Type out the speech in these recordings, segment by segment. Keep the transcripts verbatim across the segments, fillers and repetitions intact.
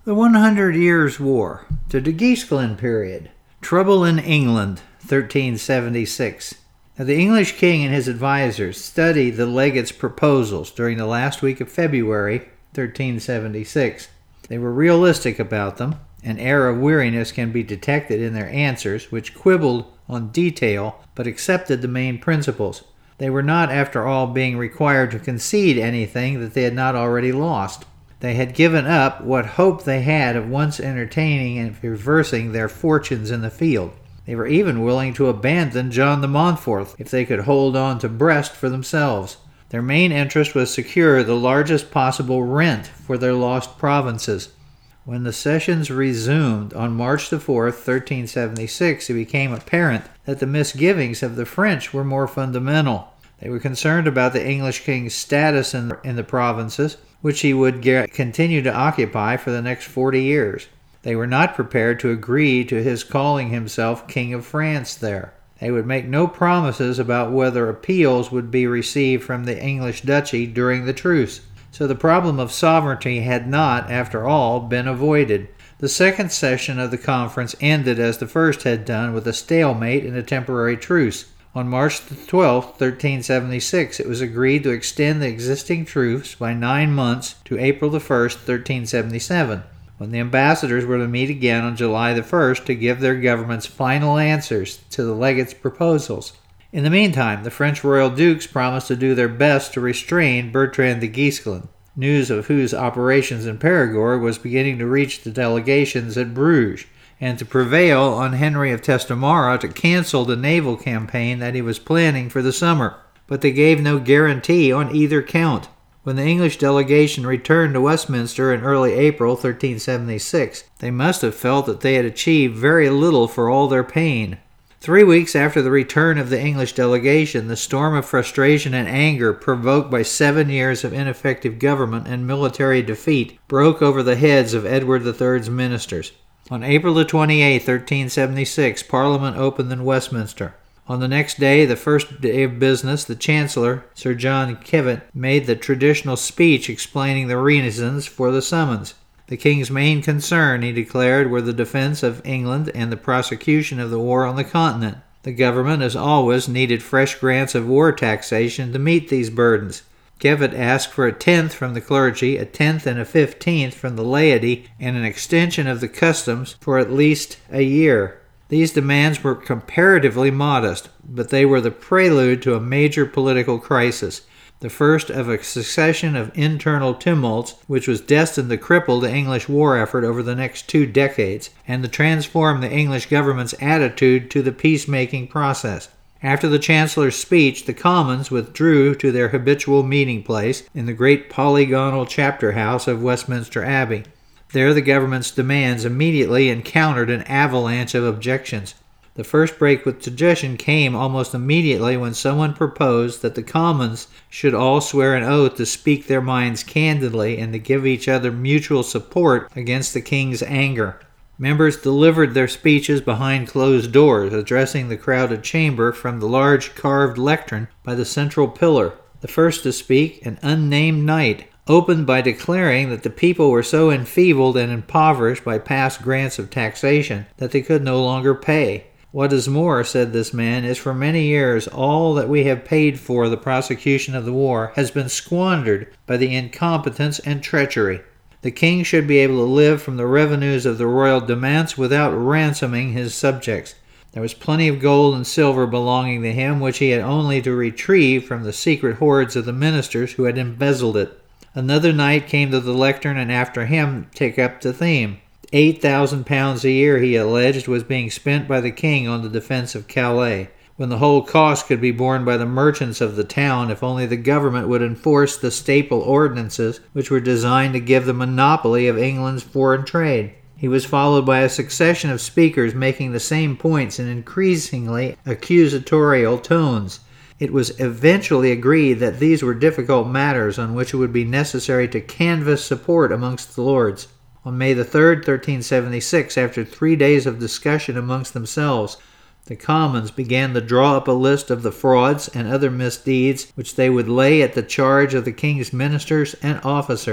The one Hundred Years' War, the de Guesclin period, trouble in England, thirteen seventy-six. Now, the English king and his advisors studied the legate's proposals during the last week of February, thirteen seventy-six. They were realistic about them. An air of weariness can be detected in their answers, which quibbled on detail but accepted the main principles. They were not, after all, being required to concede anything that they had not already lost. They had given up what hope they had of once entertaining and reversing their fortunes in the field. They were even willing to abandon John de Montfort if they could hold on to Brest for themselves. Their main interest was to secure the largest possible rent for their lost provinces. When the sessions resumed on March the fourth, thirteen seventy-six, it became apparent that the misgivings of the French were more fundamental. They were concerned about the English king's status in the, in the provinces, which he would get, continue to occupy for the next forty years. They were not prepared to agree to his calling himself King of France there. They would make no promises about whether appeals would be received from the English duchy during the truce. So the problem of sovereignty had not, after all, been avoided. The second session of the conference ended as the first had done, with a stalemate and a temporary truce. On March the twelfth, thirteen seventy-six, it was agreed to extend the existing truce by nine months to April the first, thirteen seventy-seven, when the ambassadors were to meet again on July the first to give their government's final answers to the legate's proposals. In the meantime, the French royal dukes promised to do their best to restrain Bertrand de Guesclin, news of whose operations in Perigord was beginning to reach the delegations at Bruges, and to prevail on Henry of Testamara to cancel the naval campaign that he was planning for the summer. But they gave no guarantee on either count. When the English delegation returned to Westminster in early April thirteen seventy-six, they must have felt that they had achieved very little for all their pain. Three weeks after the return of the English delegation, the storm of frustration and anger provoked by seven years of ineffective government and military defeat broke over the heads of Edward the third's ministers. On April the twenty-eighth, thirteen seventy-six, Parliament opened in Westminster. On the next day, the first day of business, the Chancellor, Sir John Kevett, made the traditional speech explaining the reasons for the summons. The king's main concern, he declared, were the defense of England and the prosecution of the war on the continent. The government, as always, needed fresh grants of war taxation to meet these burdens. Kevett asked for a tenth from the clergy, a tenth and a fifteenth from the laity, and an extension of the customs for at least a year. These demands were comparatively modest, but they were the prelude to a major political crisis, the first of a succession of internal tumults which was destined to cripple the English war effort over the next two decades and to transform the English government's attitude to the peacemaking process. After the Chancellor's speech, the Commons withdrew to their habitual meeting place in the great polygonal chapter house of Westminster Abbey. There the government's demands immediately encountered an avalanche of objections. The first break with sedition came almost immediately when someone proposed that the Commons should all swear an oath to speak their minds candidly and to give each other mutual support against the king's anger. Members delivered their speeches behind closed doors, addressing the crowded chamber from the large carved lectern by the central pillar. The first to speak, an unnamed knight, opened by declaring that the people were so enfeebled and impoverished by past grants of taxation that they could no longer pay. What is more, said this man, is for many years all that we have paid for the prosecution of the war has been squandered by the incompetence and treachery. The king should be able to live from the revenues of the royal demesnes without ransoming his subjects. There was plenty of gold and silver belonging to him, which he had only to retrieve from the secret hoards of the ministers who had embezzled it. Another knight came to the lectern and after him took up the theme. Eight thousand pounds a year, he alleged, was being spent by the king on the defense of Calais, when the whole cost could be borne by the merchants of the town if only the government would enforce the staple ordinances which were designed to give the monopoly of England's foreign trade. He was followed by a succession of speakers making the same points in increasingly accusatorial tones. It was eventually agreed that these were difficult matters on which it would be necessary to canvass support amongst the lords. On May the third, thirteen seventy-six, after three days of discussion amongst themselves, the Commons began to draw up a list of the frauds and other misdeeds which they would lay at the charge of the king's ministers and officers.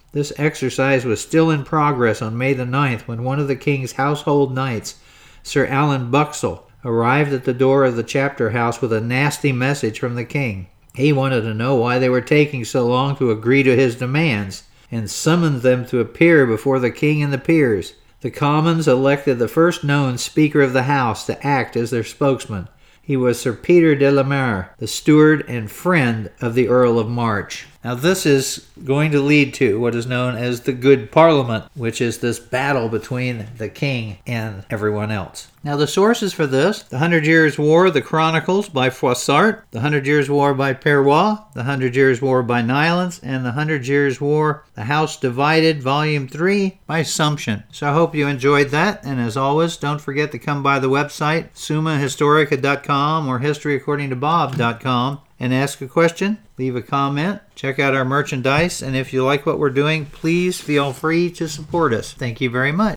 This exercise was still in progress on May the ninth when one of the king's household knights, Sir Alan Buxel, arrived at the door of the chapter house with a nasty message from the king. He wanted to know why they were taking so long to agree to his demands, and summoned them to appear before the king and the peers. The Commons elected the first known Speaker of the House to act as their spokesman. He was Sir Peter de la Mare, the steward and friend of the Earl of March. Now this is going to lead to what is known as the Good Parliament, which is this battle between the king and everyone else. Now the sources for this: The Hundred Years' War, The Chronicles by Froissart, The Hundred Years' War by Perrois, The Hundred Years' War by Nylans, and The Hundred Years' War, The House Divided, Volume three by Sumption. So I hope you enjoyed that, and as always, don't forget to come by the website, summa historica dot com or history according to bob dot com, and ask a question, leave a comment, check out our merchandise, and if you like what we're doing, please feel free to support us. Thank you very much.